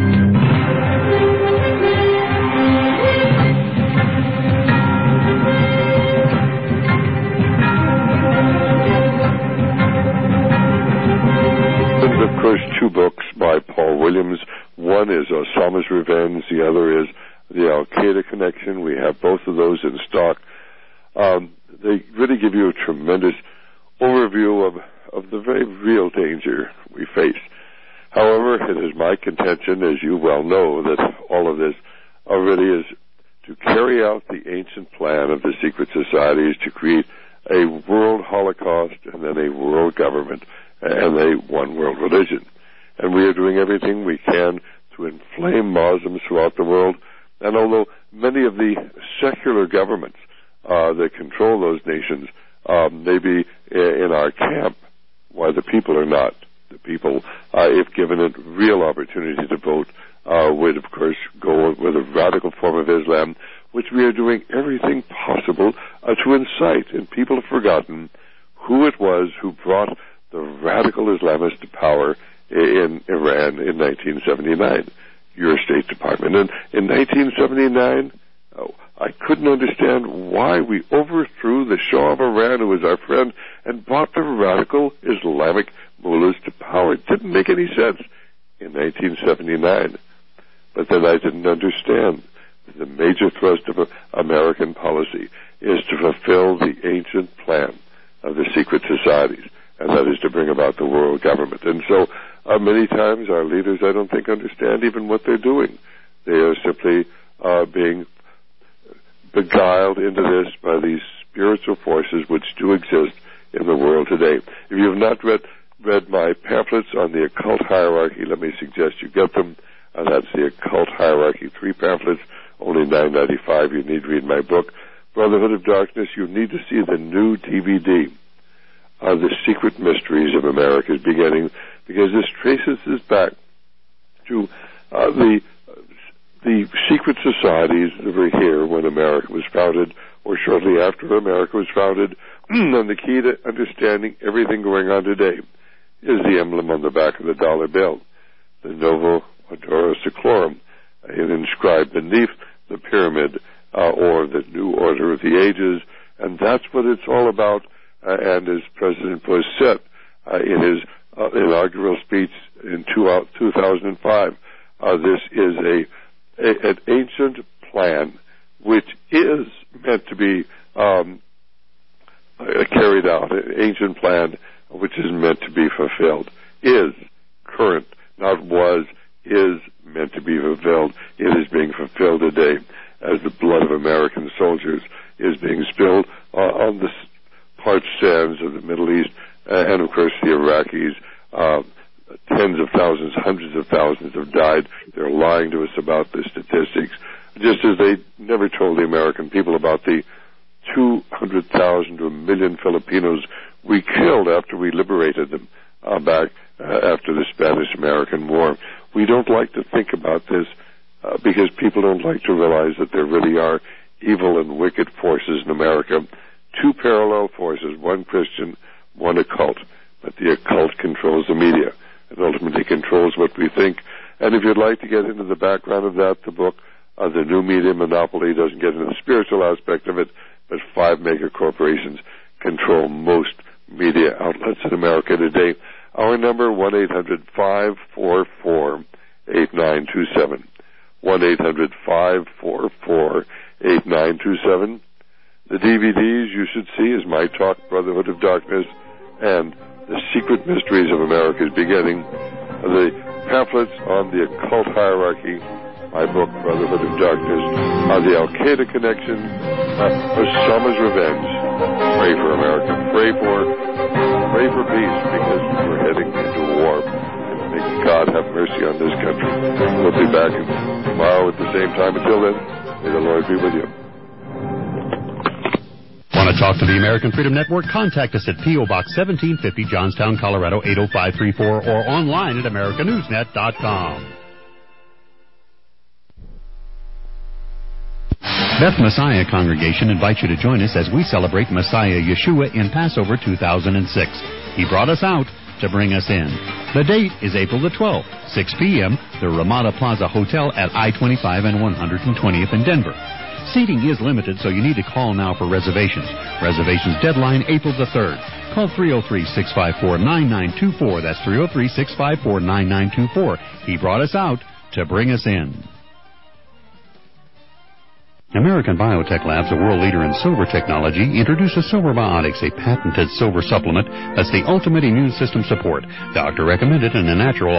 Of course, two books by Paul Williams. One is Osama's Revenge. The other is The Al-Qaeda Connection. We have both of those in stock. Um, they really give you a tremendous overview of, of the very real danger we face. However, it is my contention, as you well know, that all of this already is to carry out the ancient plan of the secret societies to create a world holocaust and then a world government and a one world religion. And we are doing everything we can to inflame Muslims throughout the world. And although many of the secular governments uh, that control those nations um, may be in our camp, why the people are not. The people, uh, if given a real opportunity to vote, uh, would, of course, go with a radical form of Islam, which we are doing everything possible uh, to incite. And people have forgotten who it was who brought the radical Islamists to power in Iran in nineteen seventy-nine, your State Department. And in nineteen seventy-nine, oh, I couldn't understand why we overthrew the Shah of Iran, who was our friend, and brought the radical Islamic mullahs to power. It didn't make any sense in nineteen seventy-nine. But then I didn't understand that the major thrust of American policy is to fulfill the ancient plan of the secret societies, and that is to bring about the world government. And so uh, many times our leaders, I don't think, understand even what they're doing. They are simply uh, being beguiled into this by these spiritual forces which do exist in the world today. If you have not read read my pamphlets on the occult hierarchy, let me suggest you get them. Uh, that's the occult hierarchy, three pamphlets, only nine ninety-five. You need to read my book, Brotherhood of Darkness. You need to see the new D V D, uh, The Secret Mysteries of America's Beginning, because this traces us back to uh, the the secret societies that were here when America was founded, or shortly after America was founded. And the key to understanding everything going on today is the emblem on the back of the dollar bill, the Novo Ordero Seclorum, inscribed beneath the pyramid, uh, or the New Order of the Ages. And that's what it's all about. Uh, and as President Bush said uh, in his uh, inaugural speech in two thousand five, uh, this is a A, an ancient plan which is meant to be um, uh, carried out, an ancient plan which is meant to be fulfilled, is current, not was, is meant to be fulfilled. It is being fulfilled today as the blood of American soldiers is being spilled uh, on the parched sands of the Middle East, uh, and of course the Iraqis. Uh, Tens of thousands, hundreds of thousands have died. They're lying to us about the statistics, just as they never told the American people about the two hundred thousand to a million Filipinos we killed after we liberated them uh, back uh, after the Spanish-American War. We don't like to think about this uh, because people don't like to realize that there really are evil and wicked forces in America. Two parallel forces, one Christian, one occult. But the occult controls the media. It ultimately controls what we think. And if you'd like to get into the background of that, the book, uh, The New Media Monopoly, doesn't get into the spiritual aspect of it, but five mega corporations control most media outlets in America today. Our number, one eight hundred five four four eight nine two seven. one eight hundred five four four eight nine two seven. The D V Ds you should see is My Talk, Brotherhood of Darkness, and The Secret Mysteries of America's Beginning, the pamphlets on the occult hierarchy, my book, Brotherhood of Darkness, uh, the Al-Qaeda Connection, uh, Osama's Revenge. Pray for America. Pray for, pray for peace, because we're heading into war. And May God have mercy on this country. We'll be back tomorrow at the same time. Until then, may the Lord be with you. Want to talk to the American Freedom Network? Contact us at P O. Box seventeen fifty, Johnstown, Colorado eight oh five three four, or online at America News Net dot com. Beth Messiah Congregation invites you to join us as we celebrate Messiah Yeshua in Passover two thousand six. He brought us out to bring us in. The date is April the twelfth, six p.m., the Ramada Plaza Hotel at I twenty-five and one hundred twentieth in Denver. Seating is limited, so you need to call now for reservations. Reservations deadline April the third. Call three oh three, six five four, nine nine two four. That's three oh three, six five four, nine nine two four. He brought us out to bring us in. American Biotech Labs, a world leader in silver technology, introduces Silver Biotics, a patented silver supplement that's the ultimate immune system support. Doctor recommended and a natural